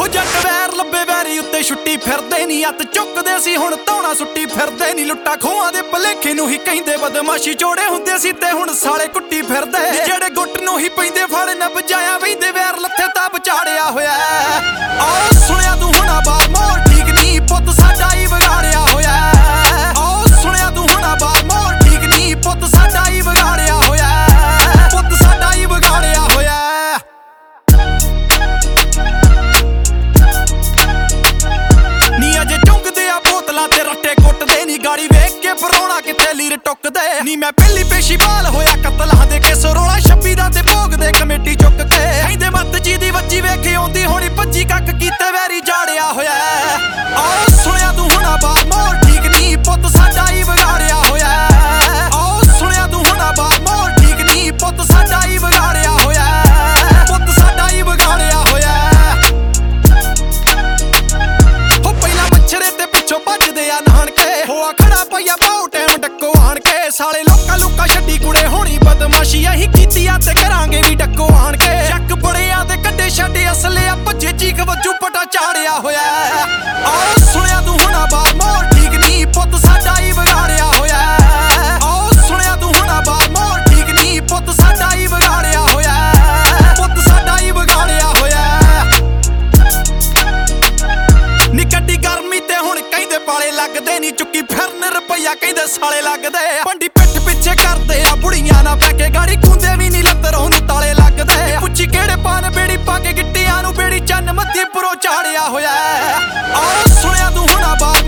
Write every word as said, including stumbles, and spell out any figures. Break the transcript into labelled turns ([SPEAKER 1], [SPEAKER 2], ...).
[SPEAKER 1] ਜੱਟ ਵੈਰ ਲੱਭੇ ਵੈਰੀ ਉੱਤੇ ਛੁੱਟੀ ਫਿਰਦੇ ਨੀ ਅੱਤ ਚੁੱਕਦੇ ਸੀ ਹੁਣ ਧੌਣਾ ਸੁੱਟੀ ਫਿਰਦੇ ਨੀ ਲੁੱਟਾ ਖੋਹਾਂ ਦੇ ਭਲੇਖੇ ਨੂੰ ਹੀ ਕਹਿੰਦੇ ਬਦਮਾਸ਼ੀ ਚੋੜੇ ਹੁੰਦੇ ਸੀ ਤੇ ਹੁਣ ਸਾਲੇ ਕੁੱਟੀ ਫਿਰਦੇ ਜਿਹੜੇ ਗੁੱਟ ਨੂੰ ਹੀ ਪੈਂਦੇ ਫੜ ਨਾ ਬਜਾਇਆ ਵੈਂਦੇ ਵੈਰ ਲੱਥੇ ਤਾਂ ਵਿਚਾੜਿਆ ਹੋਇਆ ਆਹ ਸੁਣਿਆ ਤੂੰ ਹੁਣਾ ਬਾਰ ਮੋਰ ਠੀਕ ਨਹੀਂ ਪੁੱਤ ਸਾਡਾ ਹੀ ਵਿਗਾੜਿਆ ਹੋਇਆ ਆਹ ਸੁਣਿਆ ਤੂੰ ਹੁਣਾ ਬਾਰ ਮੋਰ ਠੀਕ ਨਹੀਂ ਪੁੱਤ ਸਾਡਾ ਹੀ ਵਿਗਾੜਿਆ ਹੋਇਆ ਪੁੱਤ ਸਾਡਾ ਹੀ ਵਿਗਾੜਿਆ ਹੋਇਆ ਨੀ ਅਜੇ ਚੁੰਗਦੇ ਆ ਬੋਤਲਾਂ ਤੇ ਰੱਟੇ ਕੁੱਟਦੇ ਨੀ ਗਾੜੀ ਵੇਖ ਕੇ ਫਰੋਣਾ ਕਿਤੇ ਲੀਰ ਟੁੱਕਦੇ ਨੀ ਮੈਂ ਪਹਿਲੀ ਪੇਸ਼ੀ ਬਾਲ ਹੋਇਆ ਕਤਲਾਂ ਦੇ ਕੇਸ ਰੋਲਾ ਛੱਬੀ ਦਾ ਤੇ ਭੋਗ ਦੇ ਕਮੇਟੀ ਚੁੱਕ ਕੇ ਕਹਿੰਦੇ ਮੱਤ ਜੀ ਦੀ ਵੱਜੀ ਵੇਖ ਆਉਂਦੀ ਹੋਣੀ ਭੱਜੀ ਕੱਕ ਕੀਤੇ ਵੈਰੀ ਜਾੜਿਆ ਹੋਇਆ ਆਹ ਸੁਣਿਆ ਤੂੰ ਹੁਣਾ ਬਾਰ ਮੋਰ ਠੀਕ ਨਹੀਂ ਪੁੱਤ ਸਾਡਾ ਹੀ ਵਿਗਾੜਿਆ ਹੋਇਆ ਆਹ ਸੁਣਿਆ ਤੂੰ ਹੁਣਾ ਬਾਰ ਮੋਰ ਠੀਕ ਨਹੀਂ ਪੁੱਤ ਸਾਡਾ ਹੀ ਵਿਗਾੜਿਆ ਹੋਇਆ ਪੁੱਤ ਸਾਡਾ ਹੀ ਵਿਗਾੜਿਆ ਹੋਇਆ ਹੋ ਪਹਿਲਾਂ ਮੱਛਰੇ ਤੇ ਪਿੱਛੋਂ ਭੱਜਦੇ ਆ ਨਹਾਣ ਕੇ ਹੋਆ ਖੜਾ ਪਈਆ ਬਹੁ ਟਾਈਮ ਡੱਕੋ ਆਣ ਕੇ ਸਾਲੇ ਲੋਕਾਂ ਲੁੱਕਾ ਛੱਡੀ ਕੁੜੇ ਹੋਣੀ ਬਦਮਾਸ਼ੀ ਅਸੀਂ ਕੀਤੀ ਆ ਤੇ ਕਰਾਂਗੇ ਵੀ ਡੱਕੋ ਆਣ ਕੇ ਚੱਕ ਬੜਿਆਂ ਤੇ ਕੱਢੇ ਛੱਡੇ ਅਸਲੇ ਆ ਭੱਜੇ ਚੀਕ ਵੱਜੂ ਪਟਾ ਚਾੜਿਆ ਹੋਇਆ ਆਹ ਸੁਣਿਆ ਤੂੰ ਹੁਣਾ ਬਾਰ ਮੋਰ ਠੀਕ ਨਹੀਂ ਪੁੱਤ ਸਾਡਾ ਹੀ ਵਿਗਾੜਿਆ ਹੋਇਆ ਆਹ ਸੁਣਿਆ ਤੂੰ ਹੁਣਾ ਬਾਰ ਮੋਰ ਠੀਕ ਨਹੀਂ ਪੁੱਤ ਸਾਡਾ ਹੀ ਵਿਗਾੜਿਆ ਹੋਇਆ ਪੁੱਤ ਸਾਡਾ ਹੀ ਵਿਗਾੜਿਆ ਹੋਇਆ ਨੀ ਕੱਢੀ ਗਰਮੀ ਤੇ ਹੁਣ ਕਹਿੰਦੇ ਪਾਲੇ ਲੱਗਦੇ ਨੀ ਚੁੱਕੀ ਫਿਰਨ ਰੁਪਈਆ ਕਹਿੰਦੇ ਸਾਲੇ ਲੱਗਦੇ ਪੰਡੀ ਪਿੱਠ ਪਿੱਛੇ ਕਰਦੇ ਆ ਬੁੜੀਆਂ ਨਾ ਪੈ ਕੇ ਗਾੜੀ ਕੁੰਦੇ ਵੀ ਨੀ ਲੱਤਰੋਂ ਨੂੰ ਤਾਲੇ ਲੱਗਦੇ ਪੁੱਛੀ ਕਿਹੜੇ ਪਾਨ ਬੇੜੀ ਪਾ ਕੇ ਗਿੱਟਿਆਂ ਨੂੰ ਬੇੜੀ ਚੰਨ ਮੱਥੀ ਪਰੋ ਚਾੜਿਆ ਹੋਇਆ ਆਹ ਸੁਣਿਆ ਤੂੰ ਹੁਣਾ ਬਾਰ